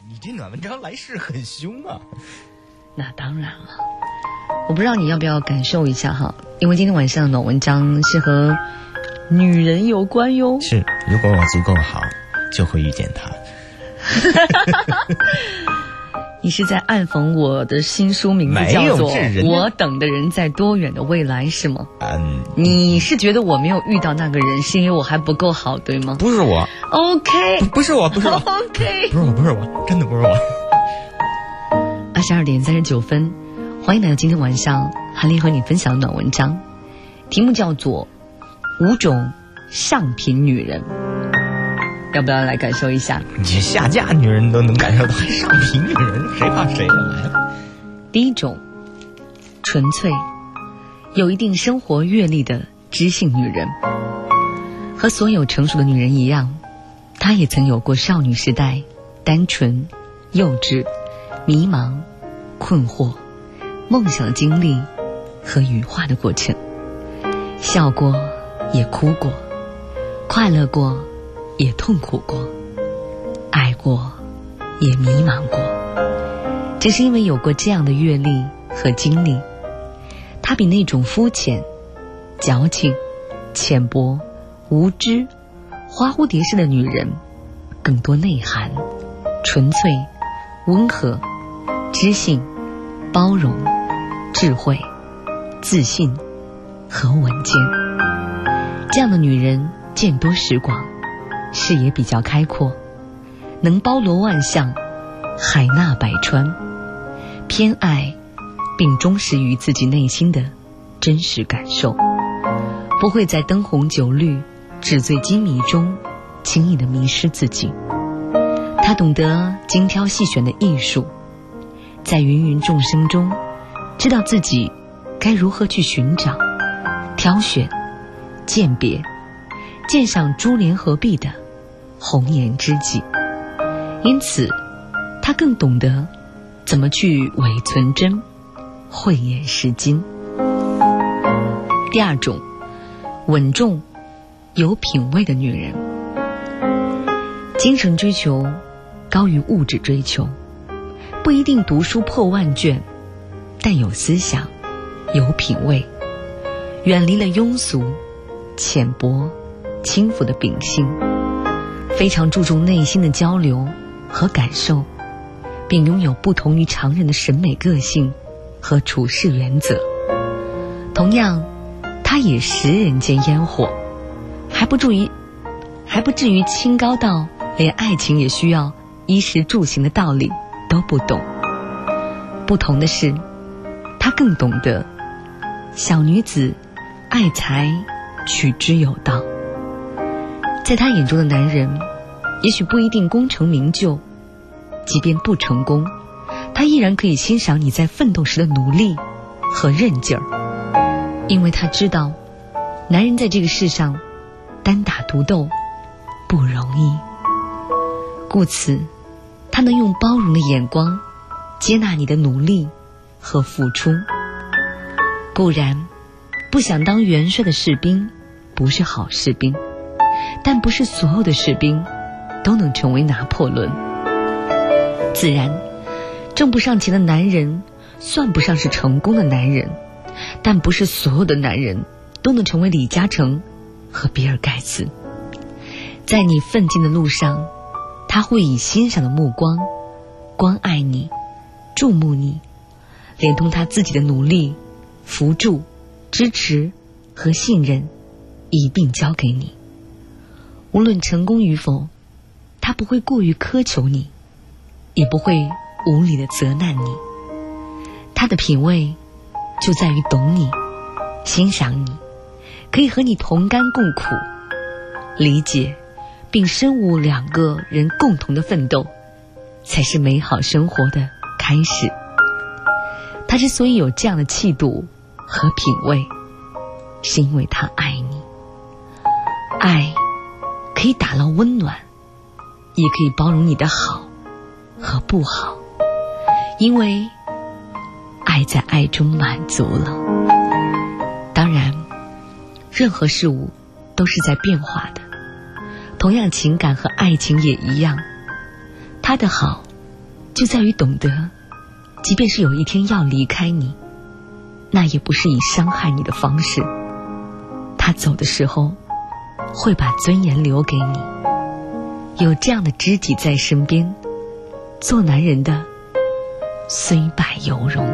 你这暖文章来势很凶啊。 那当然了，我不知道你要不要感受一下哈，因为今天晚上的暖文章是和女人有关哟。 是，如果我足够好，就会遇见他。 你是在暗讽我的新书名字叫做《我等的人在多远的未来》是吗？你是觉得我没有遇到那个人是因为我还不够好对吗？ 不是我。 OK， 不是我 OK， 不是我，真的不是我。 22点39分，欢迎来到今天晚上韩丽和你分享的暖文章，题目叫做5种上品女人。要不要来感受一下？ 你下嫁女人都能感受到，还上品女人，谁怕谁了？来了。 第一种，纯粹有一定生活阅历的知性女人。和所有成熟的女人一样，她也曾有过少女时代单纯、幼稚、迷茫、困惑、梦想的经历和羽化的过程，笑过也哭过，快乐过也痛苦过，爱过也迷茫过。正是因为有过这样的阅历和经历，她比那种肤浅、矫情、浅薄、无知、花蝴蝶式的女人更多内涵，纯粹、温和、知性、包容、智慧、自信和稳健。这样的女人见多识广，视野比较开阔，能包罗万象，海纳百川，偏爱并忠实于自己内心的真实感受，不会在灯红酒绿、纸醉金迷中轻易地迷失自己。她懂得精挑细选的艺术，在芸芸众生中知道自己该如何去寻找、挑选、鉴别、鉴赏珠联合璧的红颜知己。因此他更懂得怎么去伪存真、慧眼识金。第二种，稳重有品味的女人。精神追求高于物质追求，不一定读书破万卷，但有思想、有品味，远离了庸俗、浅薄、轻浮的秉性，非常注重内心的交流和感受，并拥有不同于常人的审美个性和处事原则。同样，他也食人间烟火，还不至于清高到连爱情也需要衣食住行的道理都不懂。不同的是，他更懂得小女子爱财取之有道。在他眼中的男人也许不一定功成名就，即便不成功，他依然可以欣赏你在奋斗时的努力和韧劲儿，因为他知道男人在这个世上单打独斗不容易，故此他能用包容的眼光接纳你的努力和付出。固然不想当元帅的士兵不是好士兵，但不是所有的士兵都能成为拿破仑。自然挣不上钱的男人算不上是成功的男人，但不是所有的男人都能成为李嘉诚和比尔盖茨。在你奋进的路上，他会以欣赏的目光关爱你，注目你，连同他自己的努力、扶助、支持和信任一并交给你。无论成功与否，他不会过于苛求你，也不会无理的责难你。他的品味就在于懂你、欣赏你，可以和你同甘共苦，理解并深悟两个人共同的奋斗，才是美好生活的开始。他之所以有这样的气度和品味，是因为他爱你。爱可以打捞温暖，也可以包容你的好和不好，因为爱在爱中满足了。当然，任何事物都是在变化的，同样情感和爱情也一样，他的好就在于懂得，即便是有一天要离开你，那也不是以伤害你的方式。他走的时候会把尊严留给你。有这样的知己在身边，做男人的虽败犹荣。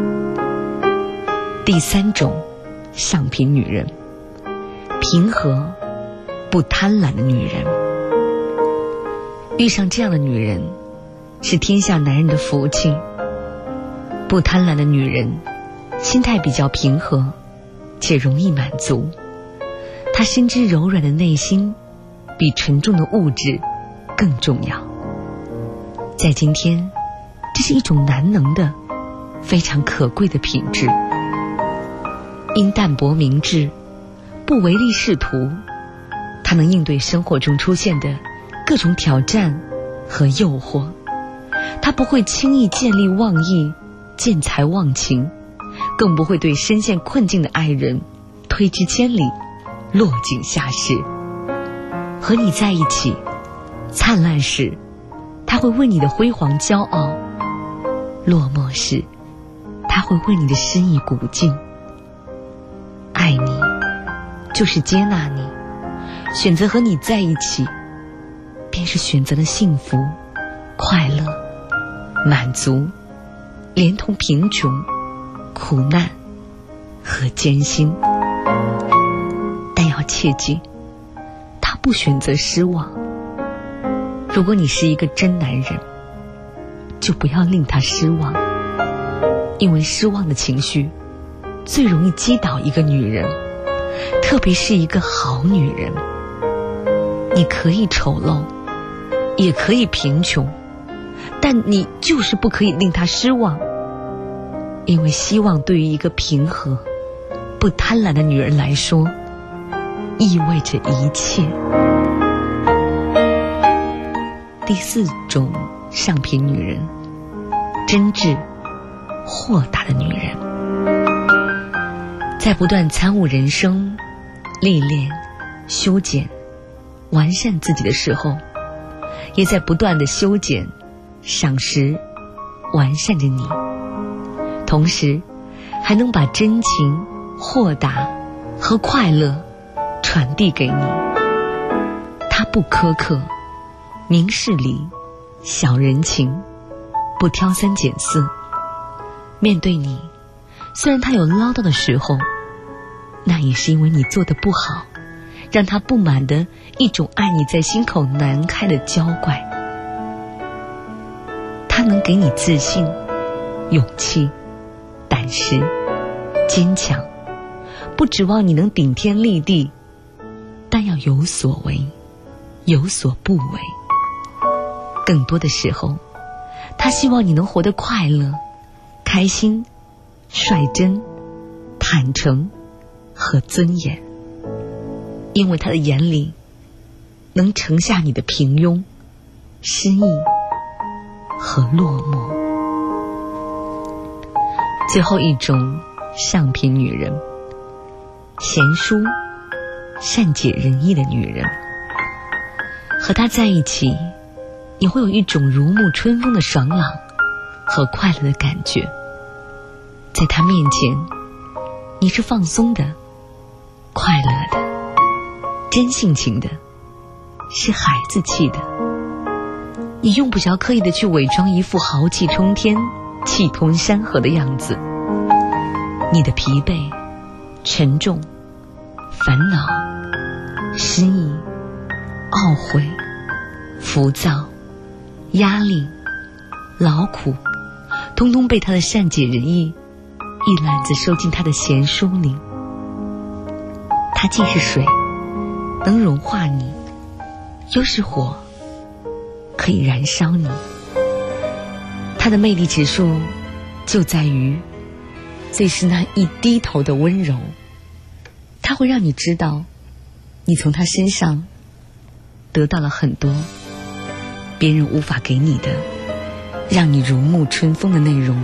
第三种上品女人，平和不贪婪的女人。遇上这样的女人是天下男人的福气。不贪婪的女人心态比较平和，且容易满足。她深知柔软的内心比沉重的物质更重要。在今天，这是一种难能的非常可贵的品质。因淡泊明志，不唯利是图，她能应对生活中出现的各种挑战和诱惑。她不会轻易见利忘义、见财忘情，更不会对深陷困境的爱人推之千里、落井下石。和你在一起，灿烂时他会为你的辉煌骄傲，落寞时他会为你的深意鼓劲。爱你就是接纳你，选择和你在一起，便是选择了幸福、快乐、满足，连同贫穷、苦难和艰辛。但要切记，他不选择失望。如果你是一个真男人，就不要令他失望，因为失望的情绪最容易击倒一个女人，特别是一个好女人。你可以丑陋，也可以贫穷，但你就是不可以令她失望，因为希望对于一个平和、不贪婪的女人来说，意味着一切。第四种上品女人，真挚、豁达的女人。在不断参悟人生、历练、修剪、完善自己的时候，也在不断的修剪、赏识、完善着你，同时还能把真情、豁达和快乐传递给你。他不苛刻，明事理，小人情，不挑三拣四。面对你，虽然他有唠叨的时候，那也是因为你做得不好，让他不满的一种爱你在心口难开的娇怪。他能给你自信、勇气、胆识、坚强，不指望你能顶天立地，但要有所为，有所不为。更多的时候，他希望你能活得快乐、开心、率真、坦诚和尊严，因为他的眼里能盛下你的平庸、失意和落寞。最后一种上品女人，贤淑、善解人意的女人。和她在一起，你会有一种如沐春风的爽朗和快乐的感觉。在她面前，你是放松的、快乐的、真性情的，是孩子气的。你用不着刻意的去伪装一副豪气冲天、气吞山河的样子。你的疲惫、沉重、烦恼、失意、懊悔、浮躁、压力、劳苦，通通被他的善解人意一揽子收进他的贤淑里。他既是水，能融化你，又是火，可以燃烧你。他的魅力指数就在于最是那一低头的温柔。他会让你知道，你从他身上得到了很多别人无法给你的，让你如沐春风的内容。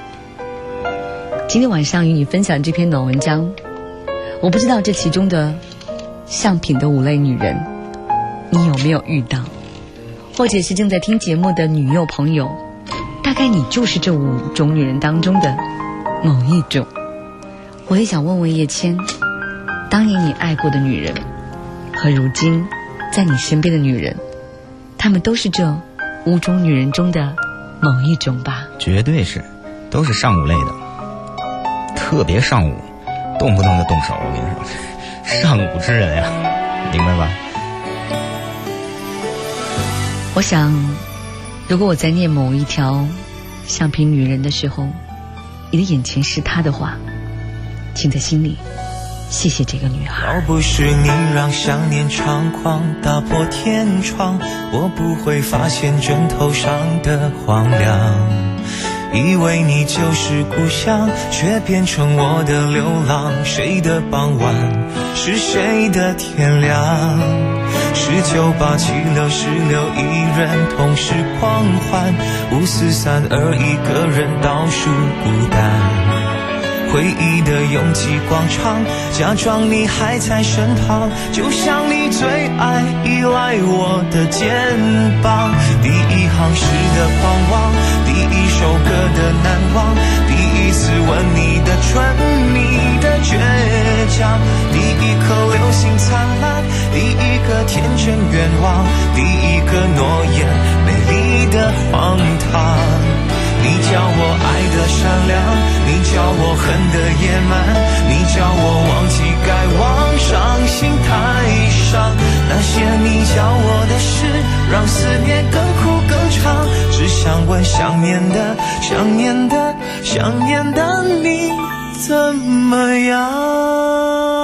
今天晚上与你分享这篇暖文章，我不知道这其中的上品的5类女人你有没有遇到，或者是正在听节目的女友朋友， 大概你就是这5种女人当中的某一种。我也想问问叶谦，当年你爱过的女人和如今在你身边的女人，她们都是这5种女人中的某一种吧？ 绝对是，都是上午类的，特别上午，动不动就动手。我跟你说，上午之人呀，明白吧？ 我想，如果我在念某一条橡皮女人的时候，你的眼前是她的话，请在心里谢谢这个女孩。 要不是你让想念猖狂打破天窗，我不会发现枕头上的荒凉。以为你就是故乡，却变成我的流浪。谁的傍晚是谁的天亮？19、8、7、6、16，一人同时狂欢，5、4、3、2，一个人倒数孤单。回忆的拥挤广场，假装你还在身旁，就像你最爱依赖我的肩膀。第一行诗的狂妄，第一首歌的难忘，第一次吻你的唇，你的倔强，第一颗流星灿烂，第一个天真愿望，第一个诺言美丽的荒唐。你叫我爱的善良，你叫我恨的野蛮，你叫我忘记该忘，伤心太伤。那些你教我的事，让思念更苦更长。只想问想念的，想念的，想念的你怎么样？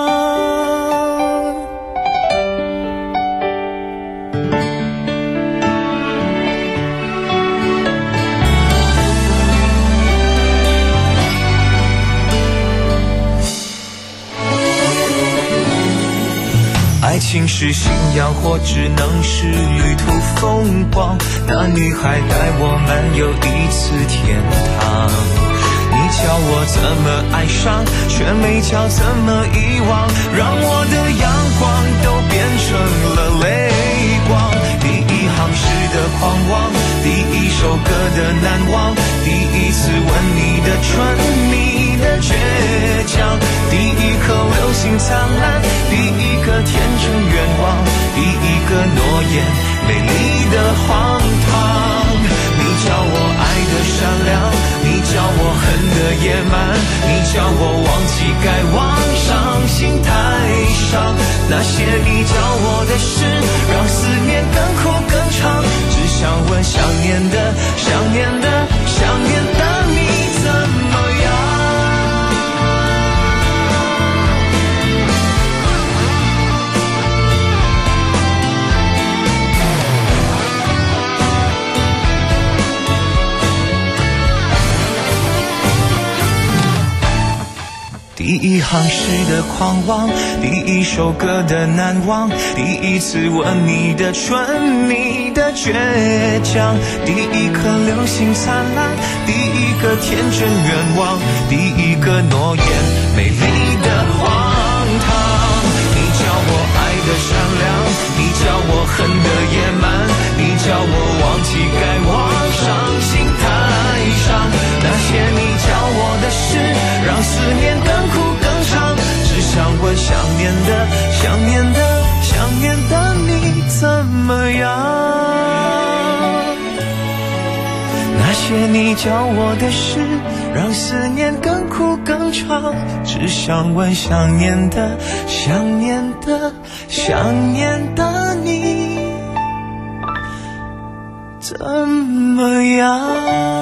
爱情是信仰，或只能是旅途风光。那女孩带我漫游一次天堂。你教我怎么爱上，却没教怎么遗忘，让我的阳光都变成了泪光。第一行诗的狂妄，第一首歌的难忘，第一次吻你的唇，你的倔强，第一颗流星灿烂，第一个天真愿望，第一个诺言美丽的荒唐。你叫我爱的善良，你叫我恨的野蛮，你叫我忘记该忘，伤心太伤。那些你教我的事，让思念更苦更长。只想问想念的，想念的，想念的你怎么样？第一行诗的狂妄，第一首歌的难忘，第一次吻你的唇，你的倔强，第一颗流星灿烂，第一个天真愿望，第一个诺言美丽的荒唐。你叫我爱的善良，你叫我恨的野蛮，你叫我忘记该忘，伤心太伤。那些你教我的事，让思念更苦更长。只想问想念的，想念的，想念的你怎么样？那些你教我的事，让思念更苦更长。只想问想念的，想念的，想念的你怎么样？